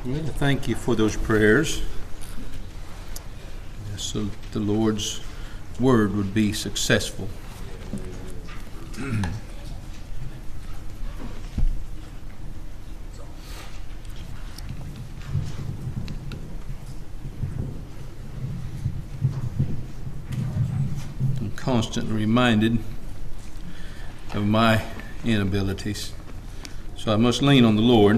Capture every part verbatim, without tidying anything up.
Well, thank you for those prayers, so the Lord's word would be successful. I'm constantly reminded of my inabilities, so I must lean on the Lord.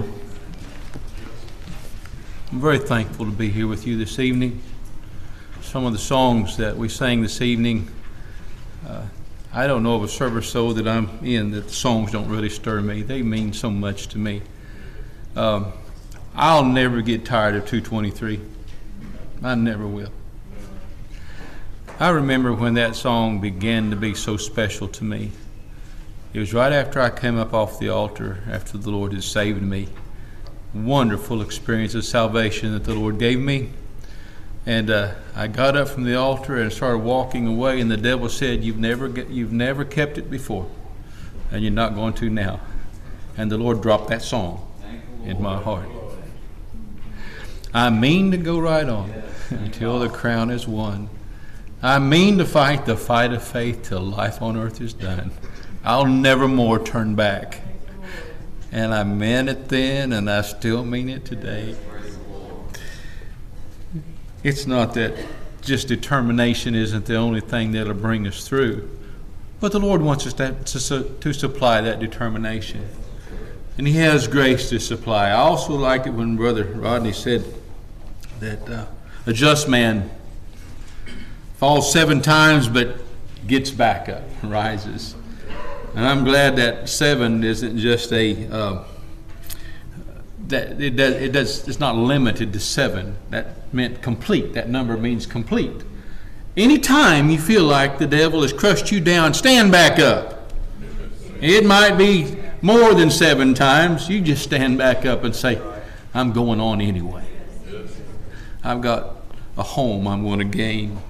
I'm very thankful to be here with you this evening. Some of the songs that we sang this evening, uh, I don't know of a service so that I'm in that the songs don't really stir me. They mean so much to me. Um, I'll never get tired of two twenty-three. I never will. I remember when that song began to be so special to me. It was right after I came up off the altar, after the Lord had saved me. Wonderful experience of salvation that the Lord gave me. And uh, I got up from the altar and started walking away, and the devil said, you've never get, you've never kept it before, and you're not going to now. And the Lord dropped that song in my heart. I mean to go right on until the crown is won. I mean to fight the fight of faith till life on earth is done. I'll never more turn back. And I meant it then, and I still mean it today. It's not that just determination isn't the only thing that'll bring us through, but the Lord wants us to, to, to supply that determination. And He has grace to supply. I also like it when Brother Rodney said that uh, a just man falls seven times but gets back up, rises. And I'm glad that seven isn't just a, uh, that it does, it does, it's not limited to seven. That meant complete. That number means complete. Anytime you feel like the devil has crushed you down, stand back up. It might be more than seven times. You just stand back up and say, I'm going on anyway. I've got a home I'm going to gain.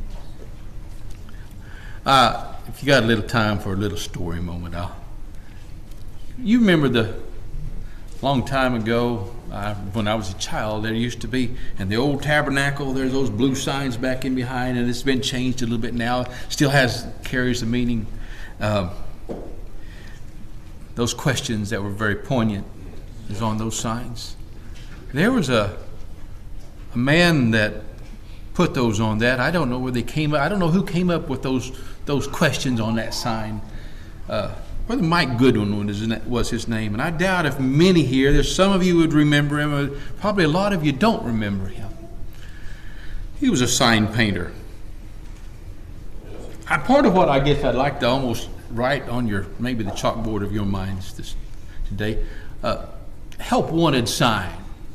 Uh, If you got a little time for a little story moment, I'll. You remember the long time ago, uh, when I was a child, there used to be, in the old tabernacle, there's those blue signs back in behind, and it's been changed a little bit now. Still has, carries the meaning. Um, those questions that were very poignant is on those signs. There was a, a man that put those on that. I don't know where they came up. I don't know who came up with those those questions on that sign. Uh, Brother Mike Goodwin was his name, and I doubt if many here, there's some of you would remember him, probably a lot of you don't remember him. He was a sign painter. I, part of what I guess I'd like to almost write on your, maybe the chalkboard of your minds this, today, uh, help wanted sign.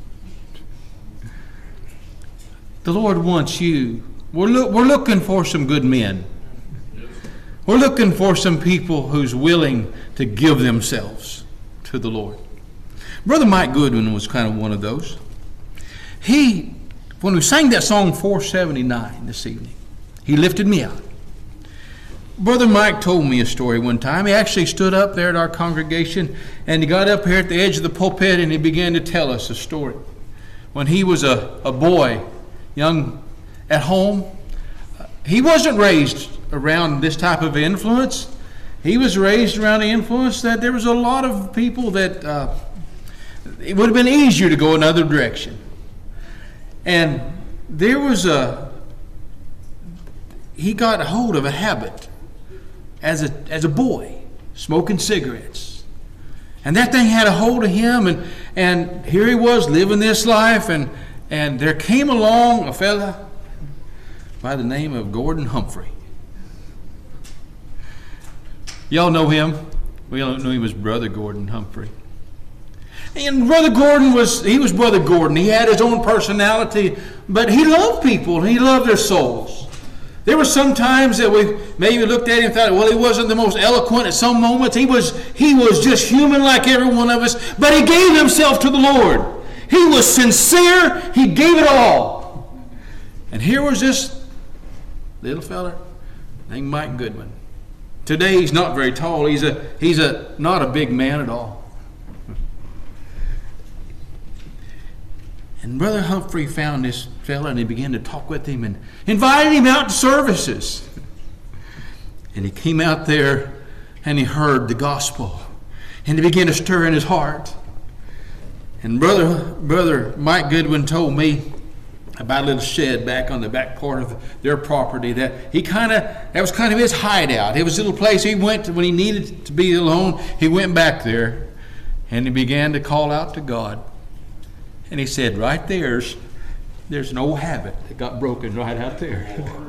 The Lord wants you. We're, look, we're looking for some good men. We're looking for some people who's willing to give themselves to the Lord. Brother Mike Goodwin was kind of one of those. He, when we sang that song four seventy-nine this evening, he lifted me out. Brother Mike told me a story one time. He actually stood up there at our congregation, and he got up here at the edge of the pulpit, and he began to tell us a story. When he was a, a boy, young at home, he wasn't raised around this type of influence. He was raised around the influence that there was a lot of people that uh, it would have been easier to go another direction. And there was a, he got a hold of a habit as a as a boy, smoking cigarettes. And that thing had a hold of him, and, and here he was living this life, and, and there came along a fella by the name of Gordon Humphrey. Y'all know him. We all knew him as Brother Gordon Humphrey. And Brother Gordon was, he was Brother Gordon. He had his own personality, but he loved people, and he loved their souls. There were some times that we maybe looked at him and thought, well, he wasn't the most eloquent at some moments. He was, he was just human like every one of us, but he gave himself to the Lord. He was sincere. He gave it all. And here was this little fella named Mike Goodwin. Today he's not very tall. He's a he's a not a big man at all. And Brother Humphrey found this fella and he began to talk with him and invited him out to services. And he came out there and he heard the gospel. And it began to stir in his heart. And Brother, Brother Mike Goodwin told me about a little shed back on the back part of their property that he kind of, that was kind of his hideout. It was a little place he went to when he needed to be alone. He went back there and he began to call out to God. And he said, right there's, there's an old habit that got broken right out there.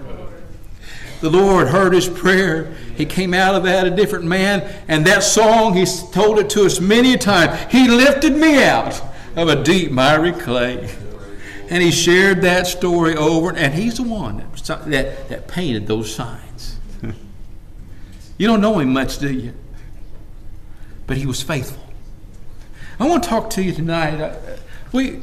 The Lord heard his prayer. He came out of that a different man. And that song, he's told it to us many a time. He lifted me out of a deep miry clay. And he shared that story over. And he's the one that, that, that painted those signs. You don't know him much, do you? But he was faithful. I want to talk to you tonight. We,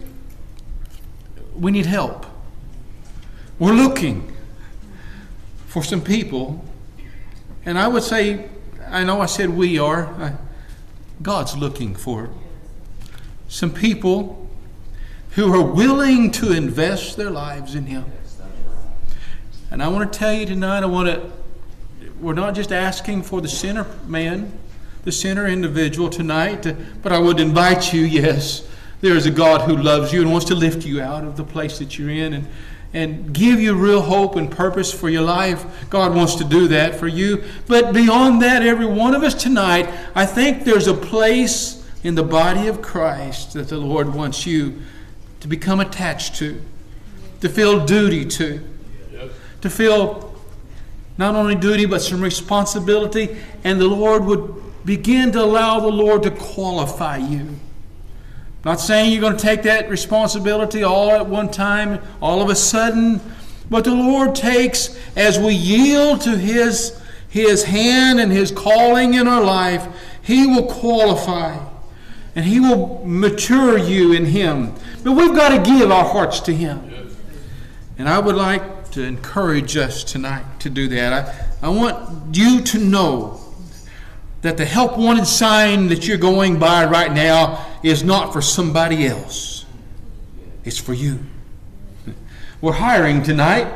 we need help. We're looking for some people, and I would say, I know I said we are, I, God's looking for some people who are willing to invest their lives in Him. And I want to tell you tonight, I want to, we're not just asking for the sinner man, the sinner individual tonight, to, but I would invite you, yes, there is a God who loves you and wants to lift you out of the place that you're in and and give you real hope and purpose for your life. God wants to do that for you. But beyond that, every one of us tonight, I think there's a place in the body of Christ that the Lord wants you to become attached to, to feel duty to, to feel not only duty but some responsibility, and the Lord would begin to allow the Lord to qualify you. Not saying you're going to take that responsibility all at one time, all of a sudden, but the Lord takes, as we yield to His, His hand and His calling in our life, He will qualify and He will mature you in Him. But we've got to give our hearts to Him. And I would like to encourage us tonight to do that. I, I want you to know that the help wanted sign that you're going by right now is not for somebody else. It's for you. We're hiring tonight.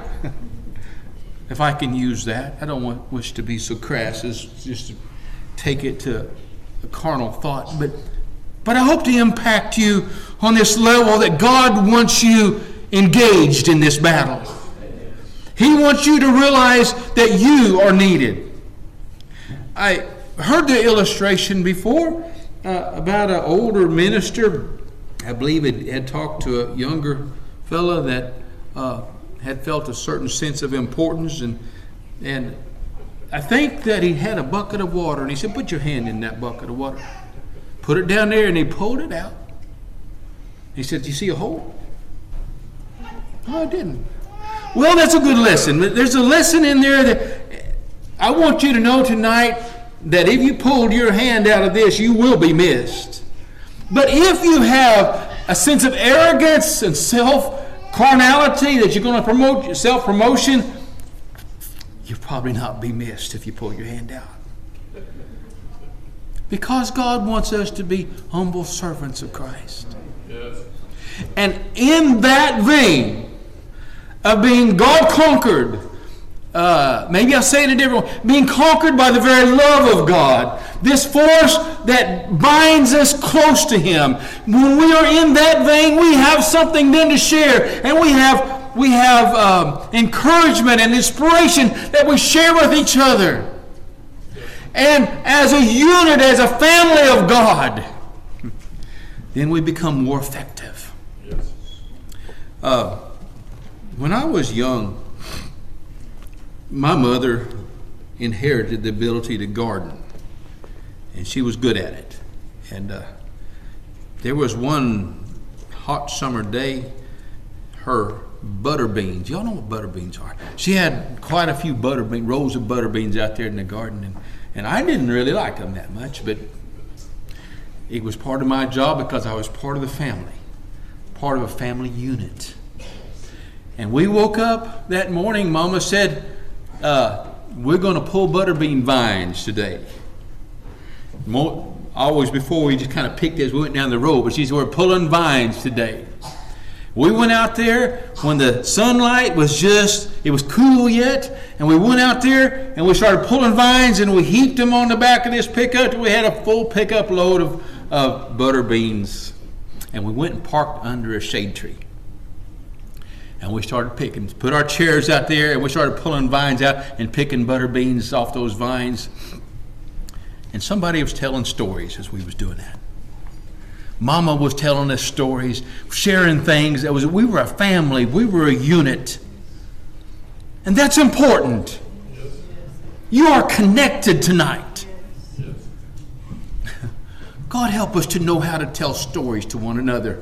If I can use that. I don't want wish to be so crass as just to take it to a carnal thought. But, but I hope to impact you on this level that God wants you engaged in this battle. He wants you to realize that you are needed. I heard the illustration before uh, about an older minister. I believe it had talked to a younger fella that uh, had felt a certain sense of importance, and and I think that he had a bucket of water, and he said, "Put your hand in that bucket of water." Put it down there, and he pulled it out. He said, "Do you see a hole?" No, I didn't. Well, that's a good lesson. There's a lesson in there that I want you to know tonight, that if you pulled your hand out of this, you will be missed. But if you have a sense of arrogance and self-carnality that you're going to promote self-promotion, you'll probably not be missed if you pull your hand out. Because God wants us to be humble servants of Christ. Yes. And in that vein of being God-conquered, Uh, maybe I'll say it a different way. Being conquered by the very love of God. This force that binds us close to Him. When we are in that vein, we have something then to share. And we have, we have um, encouragement and inspiration that we share with each other. And as a unit, as a family of God, then we become more effective. Yes. Uh, when I was young, my mother inherited the ability to garden, and she was good at it. And uh, there was one hot summer day, her butter beans, y'all know what butter beans are. She had quite a few butter bean, rows of butter beans out there in the garden, and, and I didn't really like them that much, but it was part of my job because I was part of the family, part of a family unit. And we woke up that morning, Mama said, Uh, we're going to pull butterbean vines today. More, always before we just kind of picked as we went down the road, but she said, we're pulling vines today. We went out there when the sunlight was just, it was cool yet, and we went out there and we started pulling vines and we heaped them on the back of this pickup. We had a full pickup load of, of butter beans. And we went and parked under a shade tree. And we started picking, put our chairs out there and we started pulling vines out and picking butter beans off those vines. And somebody was telling stories as we was doing that. Mama was telling us stories, sharing things. That was, we were a family. We were a unit. And that's important. You are connected tonight. God help us to know how to tell stories to one another.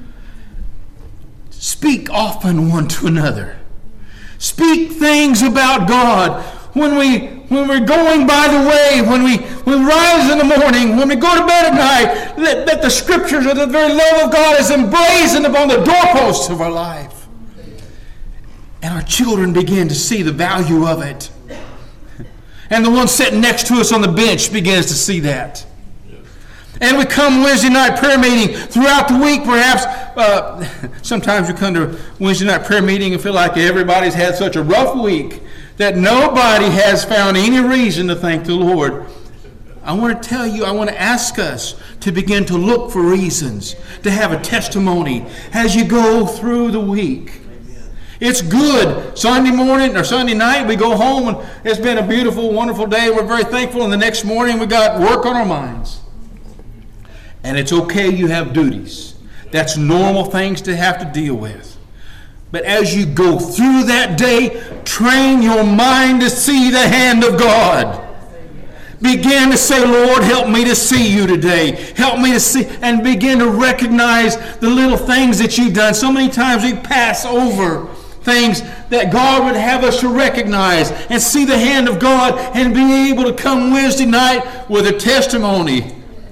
Speak often one to another. Speak things about God. When we when we're going by the way, when we, we rise in the morning, when we go to bed at night, that, that the scriptures or the very love of God is emblazoned upon the doorposts of our life. And our children begin to see the value of it. And the one sitting next to us on the bench begins to see that. And we come Wednesday night prayer meeting throughout the week, perhaps. Uh, sometimes we come to Wednesday night prayer meeting and feel like everybody's had such a rough week that nobody has found any reason to thank the Lord. I want to tell you, I want to ask us to begin to look for reasons, to have a testimony as you go through the week. It's good. Sunday morning or Sunday night, we go home and it's been a beautiful, wonderful day. We're very thankful. And the next morning, we got work on our minds. And it's okay you have duties. That's normal things to have to deal with. But as you go through that day, train your mind to see the hand of God. Begin to say, Lord, help me to see you today. Help me to see, and begin to recognize the little things that you've done. So many times we pass over things that God would have us to recognize and see the hand of God and be able to come Wednesday night with a testimony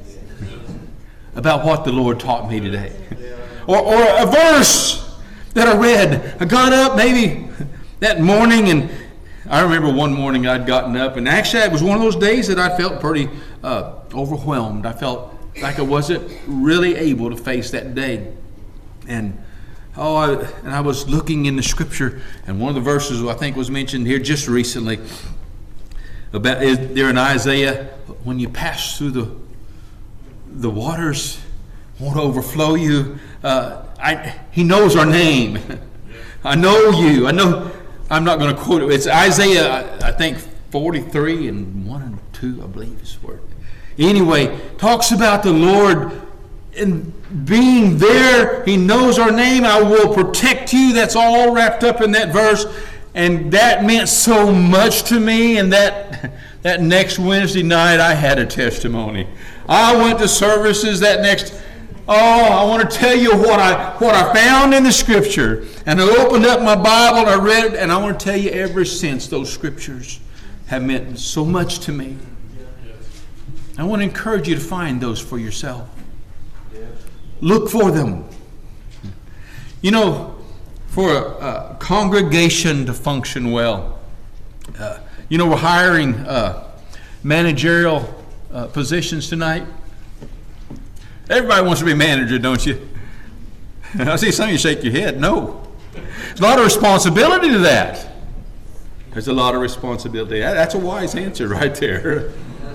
about what the Lord taught me today. Or, or a verse that I read. I got up maybe that morning, and I remember one morning I'd gotten up, and actually it was one of those days that I felt pretty uh, overwhelmed. I felt like I wasn't really able to face that day. And oh, I, and I was looking in the scripture, and one of the verses I think was mentioned here just recently about is there in Isaiah, when you pass through the the waters won't overflow you. Uh, I, he knows our name. I know you. I know. I'm not going to quote it. It's Isaiah, I think, forty-three and one and two, I believe is where. Anyway, talks about the Lord and being there. He knows our name. I will protect you. That's all wrapped up in that verse. And that meant so much to me. And that that next Wednesday night, I had a testimony. I went to services that next. Oh, I want to tell you what I what I found in the Scripture. And I opened up my Bible and I read it. And I want to tell you, ever since, those Scriptures have meant so much to me. I want to encourage you to find those for yourself. Look for them. You know, for a, a congregation to function well, uh, you know, we're hiring uh, managerial uh, positions tonight. Everybody wants to be manager, don't you? I see some of you shake your head. No. There's a lot of responsibility to that. There's a lot of responsibility. That's a wise answer right there.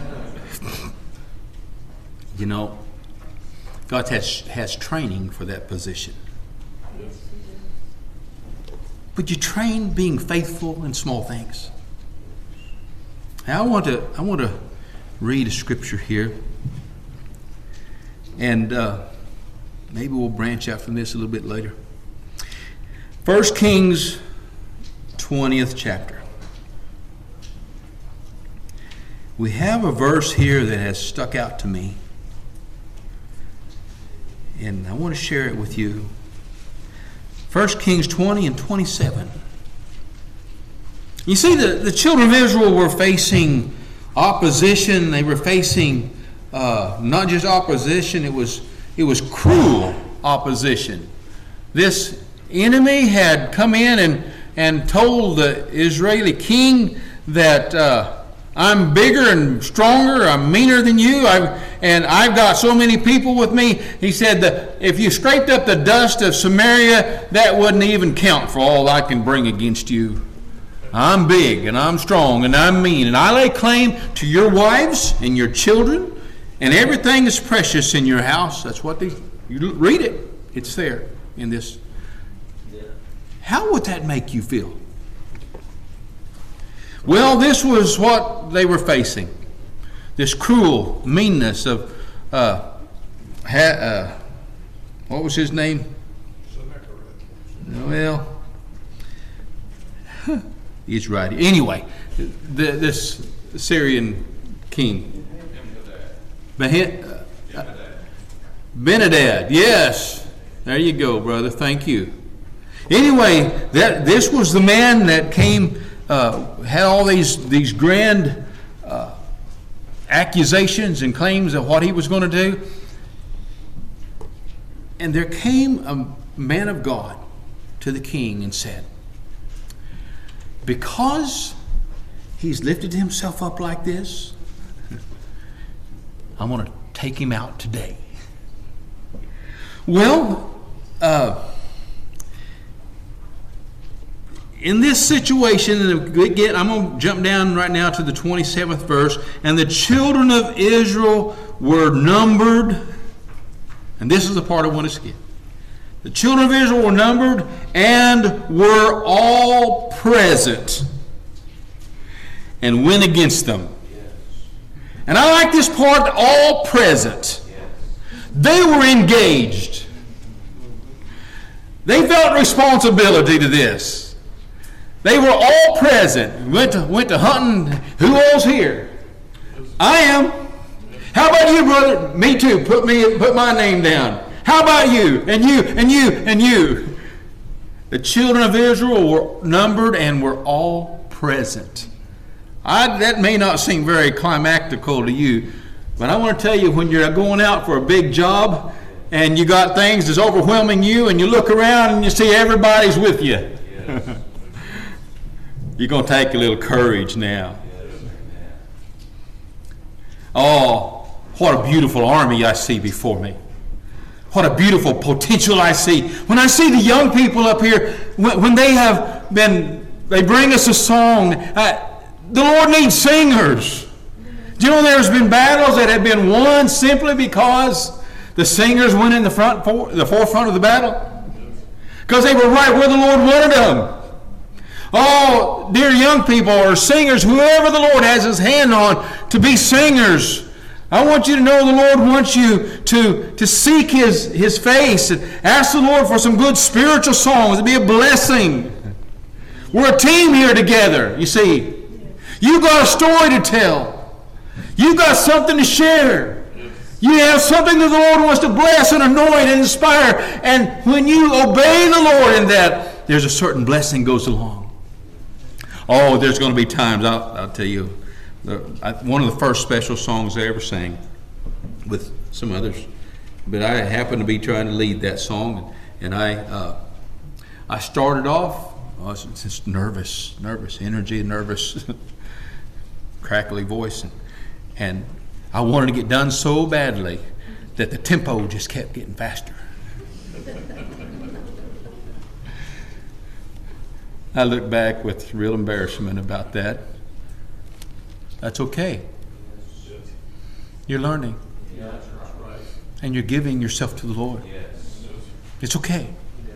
You know, God has, has training for that position. But you train being faithful in small things. Now I want to I want to read a scripture here. And uh, maybe we'll branch out from this a little bit later. First Kings twentieth chapter. We have a verse here that has stuck out to me. And I want to share it with you. First Kings twenty and twenty-seven. You see, the, the children of Israel were facing opposition. They were facing uh, not just opposition, it was, it was cruel opposition. This enemy had come in and, and told the Israeli king that uh, I'm bigger and stronger. I'm meaner than you. I've, and I've got so many people with me. He said that if you scraped up the dust of Samaria, that wouldn't even count for all I can bring against you. I'm big and I'm strong and I'm mean. And I lay claim to your wives and your children and everything that's precious in your house. That's what they, you read it. It's there in this. How would that make you feel? Well, this was what they were facing. This cruel meanness of, uh, ha, uh, what was his name? Well, he's right. Anyway, the, this Syrian king. Benhadad. Benhadad, yes. There you go, brother. Thank you. Anyway, that this was the man that came... Uh, had all these these grand uh, accusations and claims of what he was going to do. And there came a man of God to the king and said, because he's lifted himself up like this, I'm going to take him out today. Well, uh, in this situation, again, I'm going to jump down right now to the twenty-seventh verse. And the children of Israel were numbered. And this is the part I want to skip. The children of Israel were numbered and were all present and went against them. And I like this part, all present. They were engaged. They felt responsibility to this. They were all present. Went to, went to hunting. Who all's here? I am. How about you, brother? Me too. Put me, put my name down. How about you? And you, and you, and you. The children of Israel were numbered and were all present. I, that may not seem very climactical to you, but I want to tell you, when you're going out for a big job and you got things that's overwhelming you and you look around and you see everybody's with you. Yes. You're going to take a little courage now. Oh, what a beautiful army I see before me. What a beautiful potential I see. When I see the young people up here, when, when they have been, they bring us a song. Uh, the Lord needs singers. Do you know there's been battles that have been won simply because the singers went in the front, for, the forefront of the battle? Because they were right where the Lord wanted them. Oh, dear young people or singers, whoever the Lord has His hand on to be singers, I want you to know the Lord wants you to, to seek His, His face and ask the Lord for some good spiritual songs to be a blessing. We're a team here together, you see. You got a story to tell. You got something to share. You have something that the Lord wants to bless and anoint and inspire. And when you obey the Lord in that, there's a certain blessing goes along. Oh, there's going to be times, I'll, I'll tell you, the, I, one of the first special songs I ever sang with some others, but I happened to be trying to lead that song, and I uh, I started off, I was just nervous, nervous, energy, nervous, crackly voice, and, and I wanted to get done so badly that the tempo just kept getting faster. I look back with real embarrassment about that. That's okay. You're learning. And you're giving yourself to the Lord. It's okay.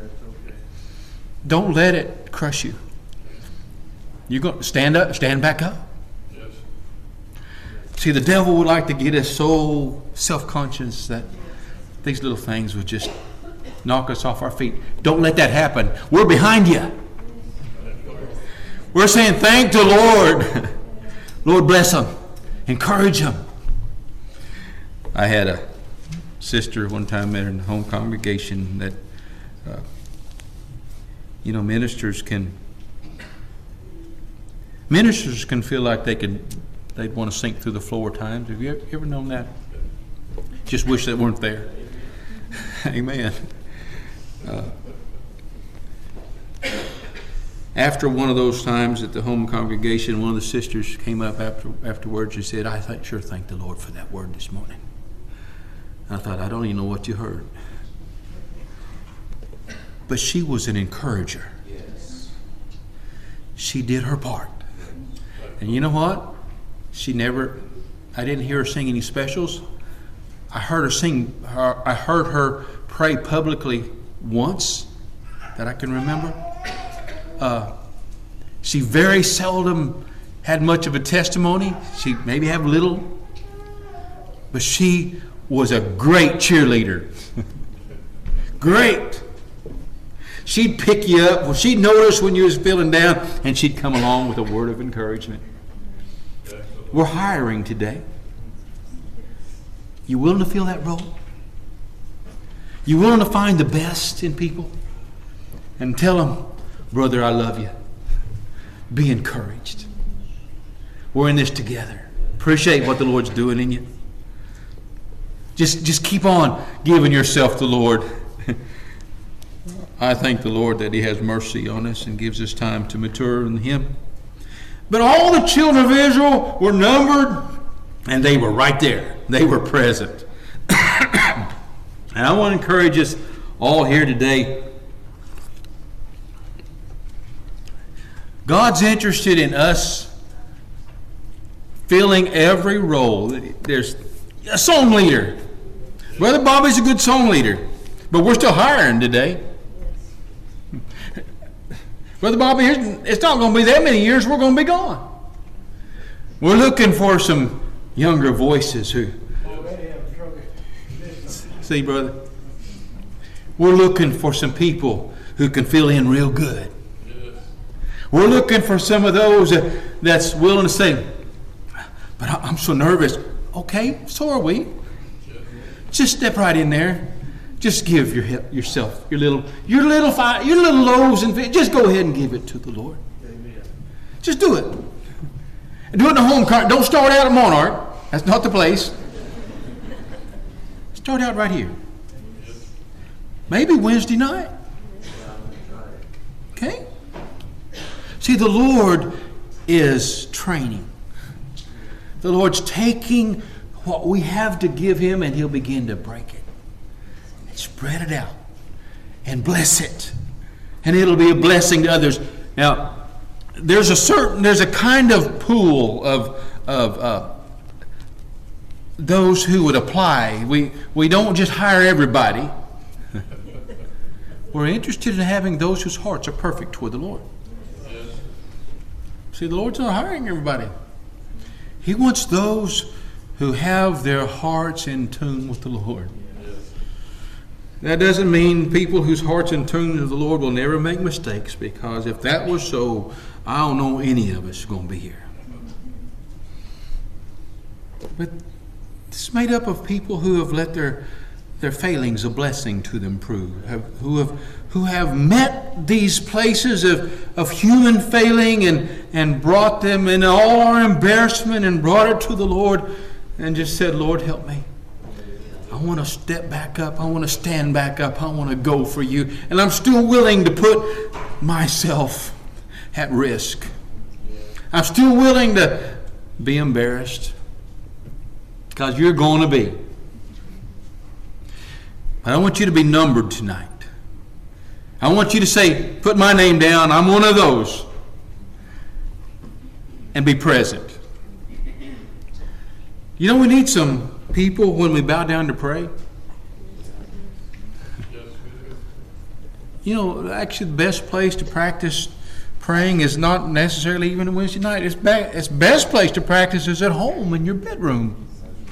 Don't let it crush you. You're going to stand up, stand back up. See, the devil would like to get us so self-conscious that these little things would just knock us off our feet. Don't let that happen. We're behind you. We're saying, thank the Lord. Lord bless them. Encourage them. I had a sister one time in a home congregation that, uh, you know, ministers can, ministers can feel like they could, they'd want to sink through the floor at times. Have you ever, ever known that? Just wish they weren't there. Amen. Uh, after one of those times at the home congregation, one of the sisters came up after afterwards and said, I th- sure thank the Lord for that word this morning. And I thought, I don't even know what you heard. But she was an encourager. Yes. She did her part. And you know what? She never, I didn't hear her sing any specials. I heard her sing, her, I heard her pray publicly once that I can remember. Uh, she very seldom had much of a testimony. She maybe had little. But she was a great cheerleader. Great. She'd pick you up. Well, she'd notice when you was feeling down, and she'd come along with a word of encouragement. We're hiring today. You willing to fill that role? You willing to find the best in people and tell them, brother, I love you. Be encouraged. We're in this together. Appreciate what the Lord's doing in you. Just, just keep on giving yourself to the Lord. I thank the Lord that He has mercy on us and gives us time to mature in Him. But all the children of Israel were numbered, and they were right there. They were present. And I want to encourage us all here today. God's interested in us filling every role. There's a song leader. Brother Bobby's a good song leader, but we're still hiring today. Brother Bobby, it's not going to be that many years we're going to be gone. We're looking for some younger voices who... See, brother? We're looking for some people who can fill in real good. We're looking for some of those that, that's willing to say, but I'm so nervous. Okay, so are we. Just step right in there. Just give your yourself your little your little five, your little loaves and fish. Just go ahead and give it to the Lord. Amen. Just do it. And do it in the home car. Don't start out at Monarch. That's not the place. Start out right here. Maybe Wednesday night. Okay? See, the Lord is training. The Lord's taking what we have to give Him, and He'll begin to break it. Spread it out and bless it, and it'll be a blessing to others. Now, there's a certain, there's a kind of pool of of uh, those who would apply. We we don't just hire everybody. We're interested in having those whose hearts are perfect toward the Lord. See, the Lord's not hiring everybody. He wants those who have their hearts in tune with the Lord. That doesn't mean people whose hearts in tune to the Lord will never make mistakes, because if that was so, I don't know any of us going to be here. But it's made up of people who have let their their failings a blessing to them prove, have, who have who have met these places of, of human failing and, and brought them in all our embarrassment and brought it to the Lord and just said, Lord, help me. I want to step back up. I want to stand back up. I want to go for you. And I'm still willing to put myself at risk. I'm still willing to be embarrassed, because you're going to be. But I want you to be numbered tonight. I want you to say, put my name down. I'm one of those. And be present. You know, we need some people when we bow down to pray. You know, actually the best place to practice praying is not necessarily even on Wednesday night. It's be- it's best place to practice is at home in your bedroom.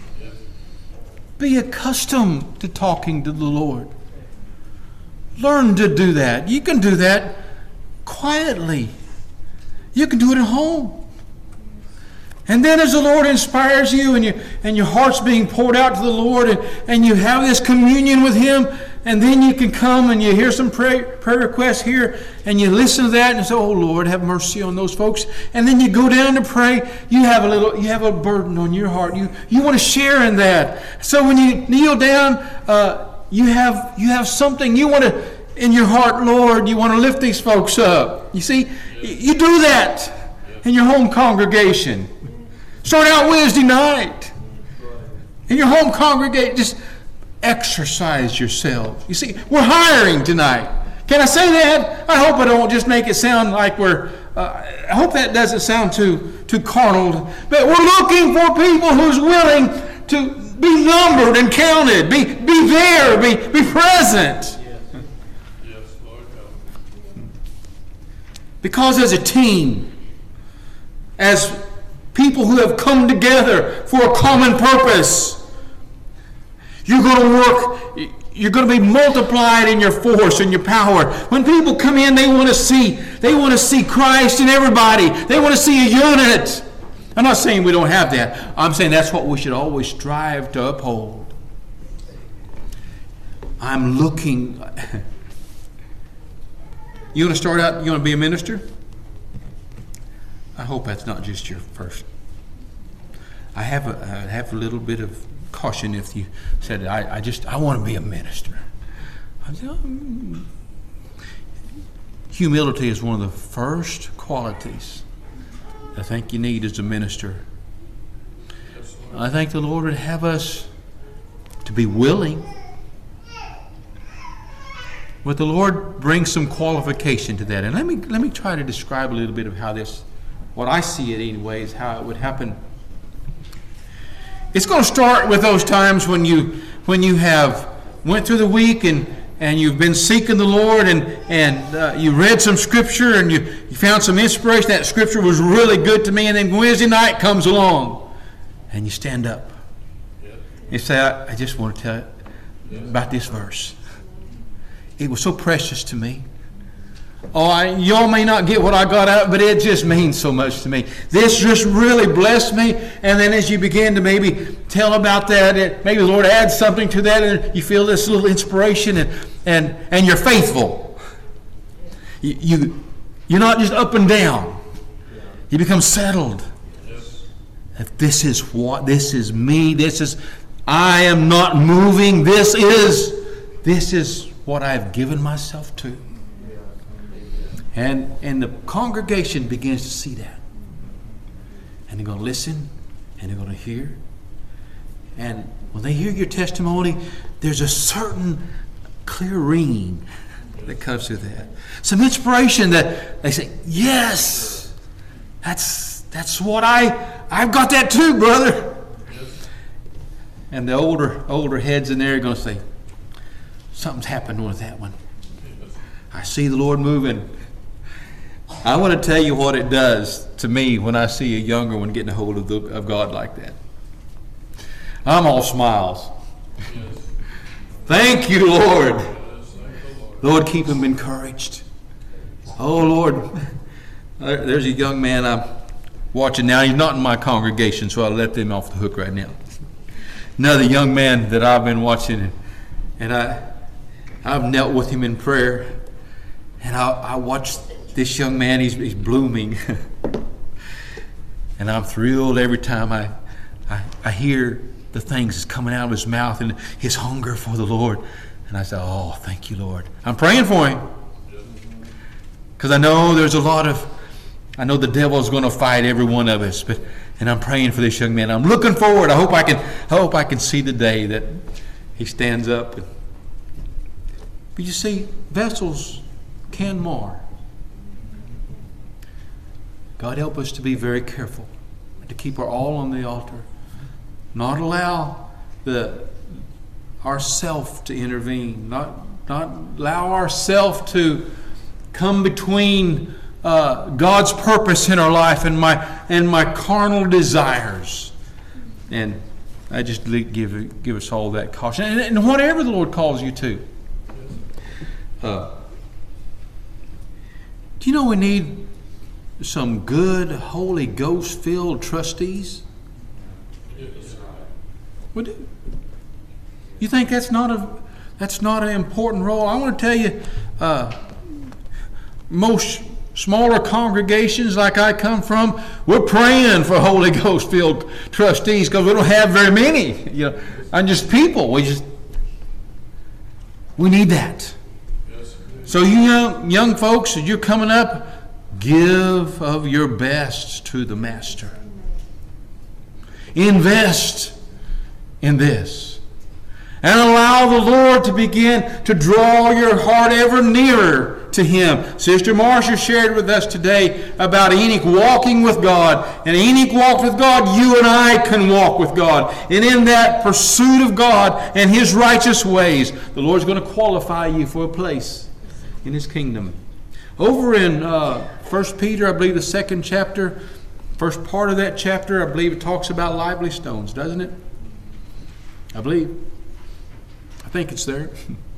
Be accustomed to talking to the Lord. Learn to do that. You can do that quietly. You can do it at home. And then as the Lord inspires you and, you, and your heart's being poured out to the Lord, and, and you have this communion with Him, and then you can come and you hear some prayer, prayer requests here, and you listen to that and say, oh Lord, have mercy on those folks. And then you go down to pray. You have a little, you have a burden on your heart. You you want to share in that. So when you kneel down, uh, you have you have something you want to in your heart, Lord, you want to lift these folks up. You see, you do that in your home congregation. Start out Wednesday night. In your home congregation, just exercise yourself. You see, we're hiring tonight. Can I say that? I hope I don't just make it sound like we're, uh, I hope that doesn't sound too, too carnal. But we're looking for people who's willing to be numbered and counted. Be, be there. Be, be present. Yes, Lord. Because as a team, as people who have come together for a common purpose, you're going to work, you're going to be multiplied in your force and your power. When people come in, they want to see, they want to see Christ in everybody. They want to see a unit. I'm not saying we don't have that. I'm saying that's what we should always strive to uphold. I'm looking. You want to start out, you want to be a minister? I hope that's not just your first. I have a, I have a little bit of caution if you said, I, I just, I want to be a minister. I said, um, humility is one of the first qualities I think you need as a minister. I think the Lord would have us to be willing. But the Lord brings some qualification to that. And let me let me try to describe a little bit of how this, what I see it anyway, is how it would happen. It's going to start with those times when you when you have went through the week and, and you've been seeking the Lord and, and uh, you read some scripture and you, you found some inspiration. That scripture was really good to me. And then Wednesday night comes along and you stand up. You say, I, I just want to tell you about this verse. It was so precious to me. Oh, I, y'all may not get what I got out, but it just means so much to me. This just really blessed me. And then as you begin to maybe tell about that, it, maybe the Lord adds something to that, and you feel this little inspiration, and and, and you're faithful. You, you you're not just up and down. You become settled. If this is what this is me. This is I am not moving. This is this is what I've given myself to. And and the congregation begins to see that. And they're going to listen, and they're going to hear. And when they hear your testimony, there's a certain clear ringing that comes through that. Some inspiration that they say, yes, that's that's what I, I've got that too, brother. And the older older heads in there are going to say, something's happened with that one. I see the Lord moving. I want to tell you what it does to me when I see a younger one getting a hold of, the, of God like that. I'm all smiles. Thank you, Lord. Lord, keep him encouraged. Oh, Lord. There's a young man I'm watching now. He's not in my congregation, so I'll let them off the hook right now. Another young man that I've been watching, and I, I've knelt with him in prayer, and I, I watched this young man. He's, he's blooming, and I'm thrilled every time I, I, I hear the things that's coming out of his mouth and his hunger for the Lord. And I say, oh, thank you, Lord. I'm praying for him, because I know there's a lot of, I know the devil's going to fight every one of us, but and I'm praying for this young man. I'm looking forward. I hope I can. I hope I can see the day that he stands up. And, but you see, vessels can mar. God help us to be very careful, to keep our all on the altar, not allow the ourself to intervene, not not allow ourself to come between uh, God's purpose in our life and my and my carnal desires. And I just give give us all that caution, and, and whatever the Lord calls you to. Uh, do you know we need some good Holy Ghost filled trustees? We do. You think that's not a that's not an important role? I want to tell you, uh, most smaller congregations like I come from, we're praying for Holy Ghost filled trustees because we don't have very many. You know, I'm just people. We just we need that. Yes. So you young, young folks, as you're coming up, give of your best to the Master. Invest in this. And allow the Lord to begin to draw your heart ever nearer to Him. Sister Marcia shared with us today about Enoch walking with God. And Enoch walked with God. You and I can walk with God. And in that pursuit of God and His righteous ways, the Lord's going to qualify you for a place in His kingdom. Over in uh, First Peter, I believe the second chapter, first part of that chapter, I believe it talks about lively stones, doesn't it? I believe. I think it's there.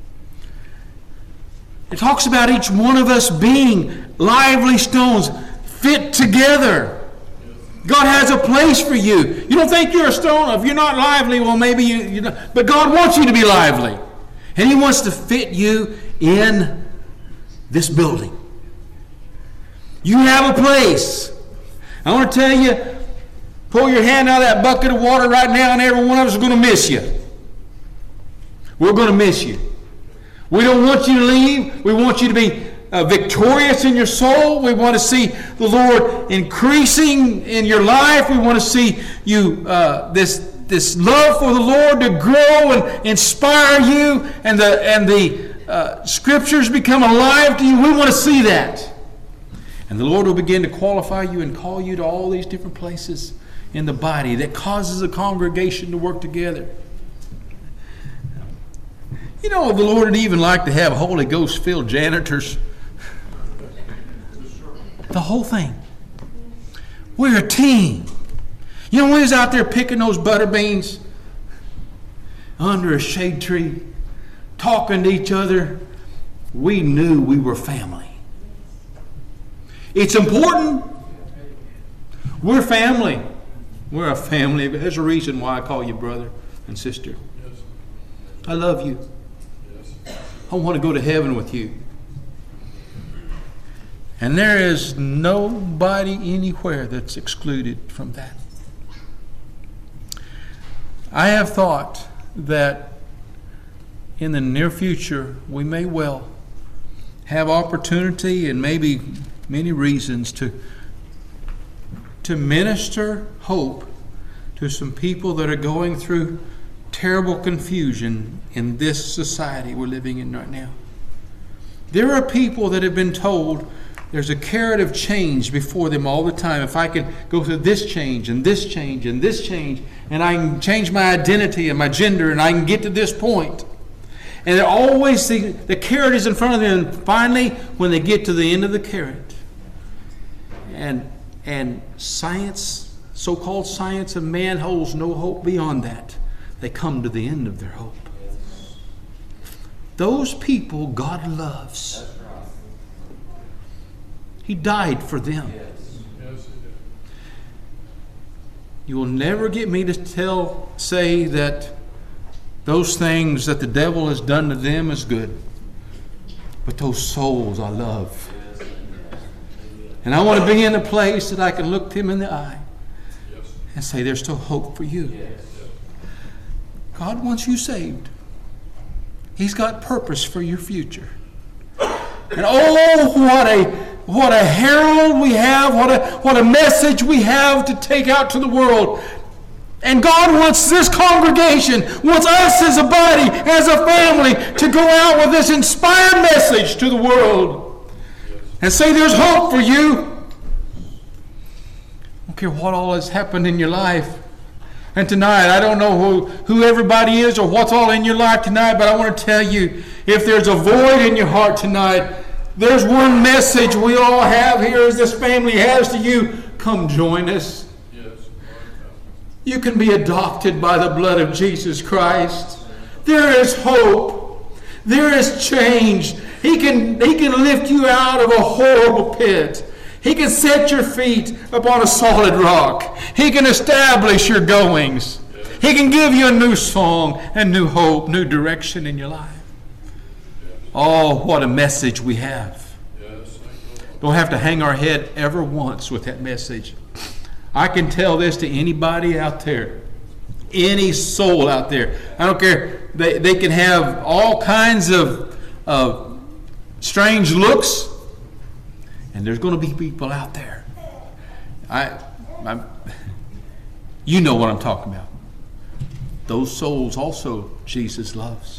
It talks about each one of us being lively stones fit together. God has a place for you. You don't think you're a stone. If you're not lively, well, maybe you, you know. But God wants you to be lively. And He wants to fit you in this building. You have a place. I want to tell you, pull your hand out of that bucket of water right now and every one of us is going to miss you. We're going to miss you. We don't want you to leave. We want you to be uh, victorious in your soul. We want to see the Lord increasing in your life. We want to see you, uh, this, this love for the Lord to grow and inspire you, and the, and the uh, Scriptures become alive to you. We want to see that. And the Lord will begin to qualify you and call you to all these different places in the body that causes a congregation to work together. You know, the Lord would even like to have Holy Ghost-filled janitors. The whole thing. We're a team. You know, when we was out there picking those butter beans under a shade tree, talking to each other, we knew we were family. It's important. We're family. We're a family. There's a reason why I call you brother and sister. I love you. I want to go to heaven with you. And there is nobody anywhere that's excluded from that. I have thought that in the near future we may well have opportunity and maybe many reasons to to minister hope to some people that are going through terrible confusion in this society we're living in right now. There are people that have been told there's a carrot of change before them all the time. If I can go through this change and this change and this change, and I can change my identity and my gender, and I can get to this point. And they're always the, the carrot is in front of them. And finally, when they get to the end of the carrot, and and science, so-called science of man holds no hope beyond that. They come to the end of their hope. Those people God loves. He died for them. You will never get me to tell, say that those things that the devil has done to them is good. But those souls I love. And I want to be in a place that I can look them in the eye and say, there's still hope for you. God wants you saved. He's got purpose for your future. And oh, what a what a herald we have, what a what a message we have to take out to the world. And God wants this congregation, wants us as a body, as a family, to go out with this inspired message to the world. And say there's hope for you. I don't care what all has happened in your life. And tonight, I don't know who, who everybody is or what's all in your life tonight, but I want to tell you, if there's a void in your heart tonight, there's one message we all have here as this family has to you. Come join us. Yes. You can be adopted by the blood of Jesus Christ. There is hope. There is change. He can, he can lift you out of a horrible pit. He can set your feet upon a solid rock. He can establish your goings. He can give you a new song and new hope, new direction in your life. Oh, what a message we have. Don't have to hang our head ever once with that message. I can tell this to anybody out there. Any soul out there. I don't care. They, they can have all kinds of, of strange looks. And there's going to be people out there. I, I, you know what I'm talking about. Those souls also Jesus loves.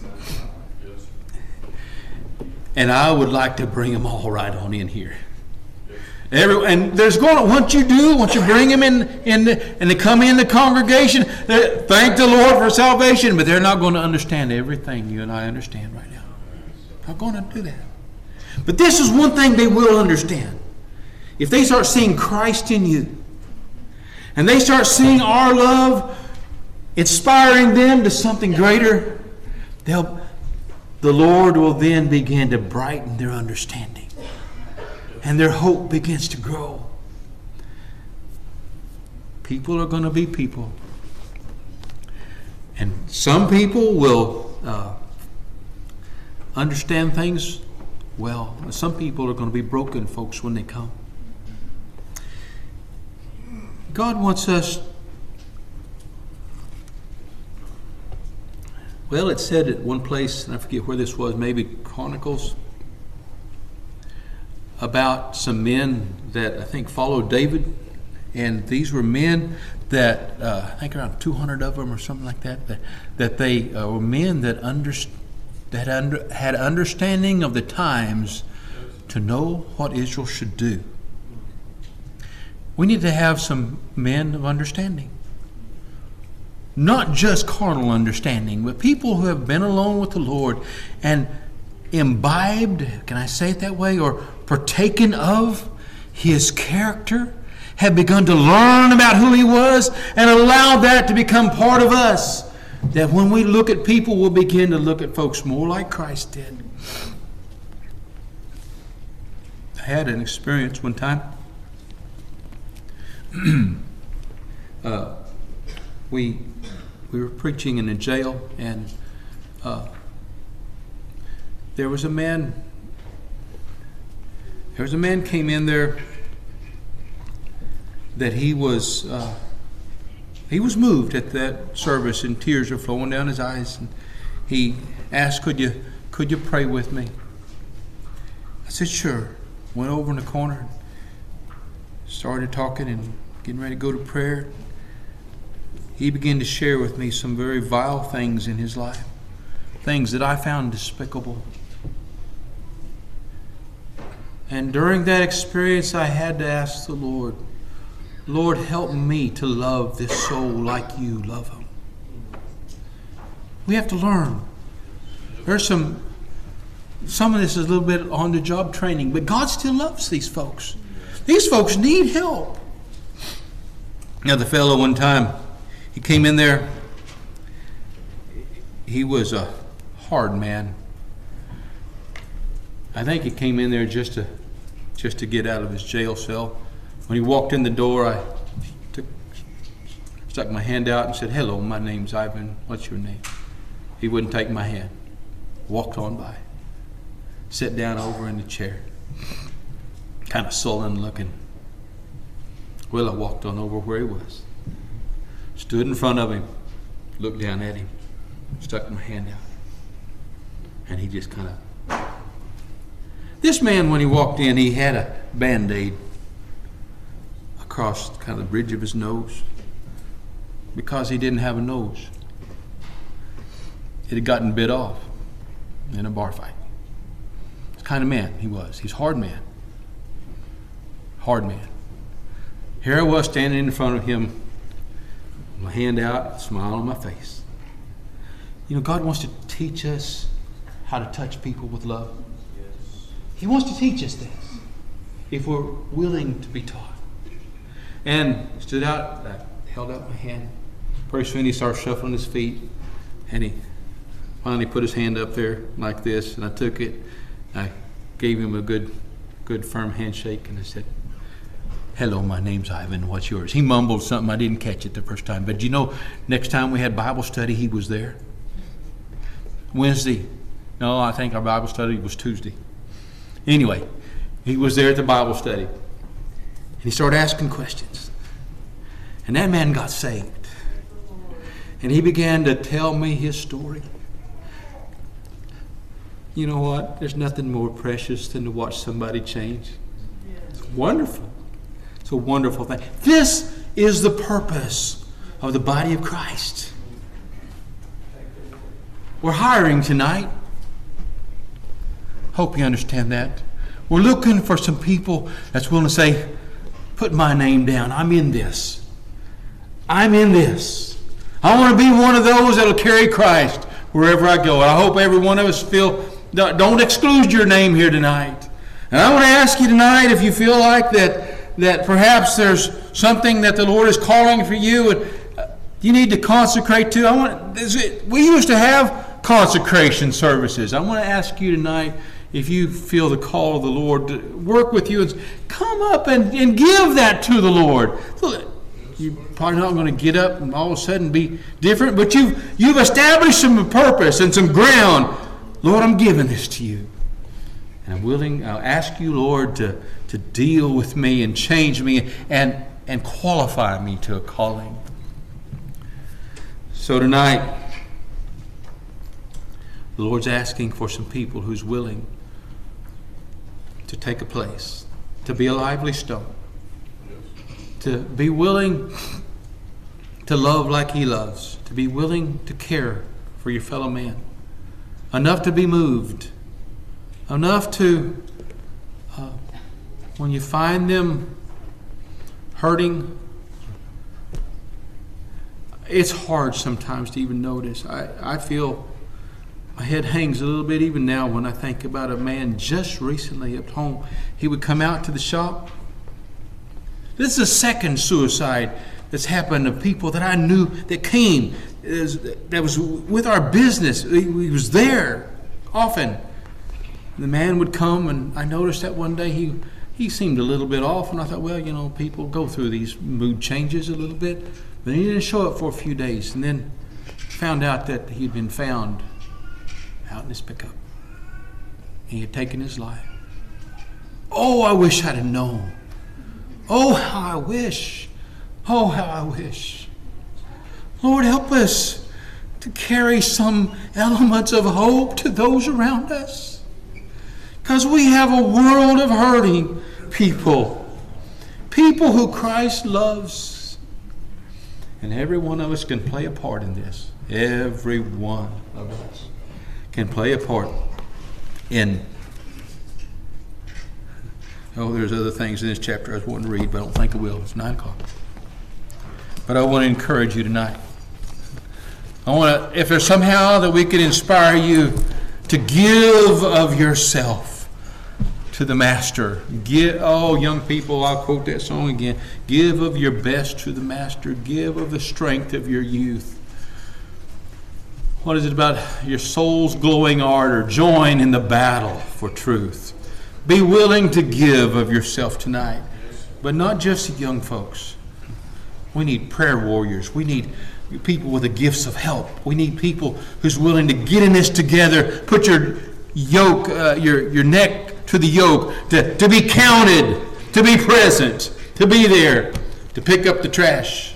And I would like to bring them all right on in here. Every, and there's going to, once you do, once you bring them in, in the, and they come in the congregation, thank the Lord for salvation, but they're not going to understand everything you and I understand right now. Not going to do that. But this is one thing they will understand. If they start seeing Christ in you, and they start seeing our love inspiring them to something greater, they'll, the Lord will then begin to brighten their understanding. And their hope begins to grow. People are going to be people. And some people will uh, understand things well. Some people are going to be broken folks when they come. God wants us... Well, it said at one place, and I forget where this was, maybe Chronicles, about some men that I think followed David. And these were men that, uh, I think around two hundred of them or something like that, that, that they uh, were men that, under, that under, had understanding of the times to know what Israel should do. We need to have some men of understanding. Not just carnal understanding, but people who have been alone with the Lord and imbibed, can I say it that way, or partaken of His character, have begun to learn about who He was and allow that to become part of us. That when we look at people, we'll begin to look at folks more like Christ did. I had an experience one time. uh, we we were preaching in a jail, and uh, there was a man. There was a man came in there that he was uh, he was moved at that service, and tears were flowing down his eyes. And he asked, "Could you could you pray with me?" I said, "Sure." Went over in the corner, started talking and getting ready to go to prayer. He began to share with me some very vile things in his life, things that I found despicable. And during that experience, I had to ask the Lord, Lord, help me to love this soul like you love him. We have to learn. There's some, some of this is a little bit on the job training, but God still loves these folks. These folks need help. Now, the fellow one time, he came in there. He was a hard man. I think he came in there just to just to get out of his jail cell. When he walked in the door, I took, stuck my hand out and said, "Hello, my name's Ivan. What's your name?" He wouldn't take my hand. Walked on by. Sat down over in the chair. Kind of sullen looking. Well, I walked on over where he was. Stood in front of him. Looked down at him. Stuck my hand out. And he just kind of... This man, when he walked in, he had a Band-Aid across kind of the bridge of his nose because he didn't have a nose. It had gotten bit off in a bar fight. It's the kind of man he was. He's a hard man. Hard man. Here I was standing in front of him, my hand out, smile on my face. You know, God wants to teach us how to touch people with love. He wants to teach us this if we're willing to be taught. And stood out, I held out my hand. Pretty soon he started shuffling his feet, and he finally put his hand up there like this, and I took it. I gave him a good, good firm handshake, and I said, "Hello, my name's Ivan. What's yours?" He mumbled something. I didn't catch it the first time. But you know, next time we had Bible study, he was there. Wednesday. No, I think our Bible study was Tuesday. Anyway, he was there at the Bible study. And he started asking questions. And that man got saved. And he began to tell me his story. You know what? There's nothing more precious than to watch somebody change. It's wonderful. It's a wonderful thing. This is the purpose of the body of Christ. We're hiring tonight. Hope you understand that. We're looking for some people that's willing to say, put my name down. I'm in this. I'm in this. I want to be one of those that'll carry Christ wherever I go. And I hope every one of us feel, don't exclude your name here tonight. And I want to ask you tonight, if you feel like that, that perhaps there's something that the Lord is calling for you and you need to consecrate to. I want. Is it, we used to have consecration services. I want to ask you tonight, if you feel the call of the Lord to work with you, and come up and, and give that to the Lord. You're probably not going to get up and all of a sudden be different, but you've, you've established some purpose and some ground. Lord, I'm giving this to you. And I'm willing, I'll ask you, Lord, to, to deal with me and change me and, and qualify me to a calling. So tonight, the Lord's asking for some people who's willing to take a place, to be a lively stone, to be willing to love like He loves, to be willing to care for your fellow man, enough to be moved, enough to, uh, when you find them hurting, it's hard sometimes to even notice. I, I feel my head hangs a little bit even now when I think about a man just recently at home. He would come out to the shop. This is the second suicide that's happened of people that I knew that came, that was with our business. He was there often. The man would come, and I noticed that one day he, he seemed a little bit off, and I thought, well, you know, people go through these mood changes a little bit. But he didn't show up for a few days, and then found out that he'd been found out in his pickup. He had taken his life. Oh, I wish I'd have known. Oh, how I wish. Oh, how I wish. Lord, help us to carry some elements of hope to those around us. Because we have a world of hurting people. People who Christ loves. And every one of us can play a part in this. Every one of us can play a part in. Oh, there's other things in this chapter I was wanting to read, but I don't think I will. It's nine o'clock. But I want to encourage you tonight. I want to, if there's somehow that we could inspire you to give of yourself to the Master. Give, oh, young people, I'll quote that song again. Give of your best to the Master. Give of the strength of your youth. What is it about your soul's glowing ardor? Join in the battle for truth. Be willing to give of yourself tonight. But not just young folks. We need prayer warriors. We need people with the gifts of help. We need people who's willing to get in this together. Put your yoke, uh, your, your neck to the yoke. To, to be counted. To be present. To be there. To pick up the trash.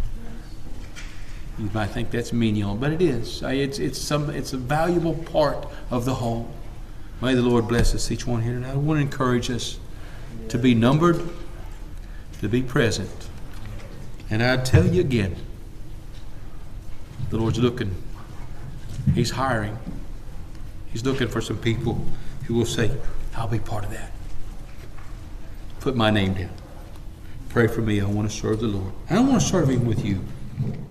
You might think that's menial, but it is. It's, it's, some, it's a valuable part of the whole. May the Lord bless us, each one here tonight. I want to encourage us to be numbered, to be present. And I tell you again, the Lord's looking. He's hiring. He's looking for some people who will say, I'll be part of that. Put my name down. Pray for me. I want to serve the Lord. I want to serve Him with you.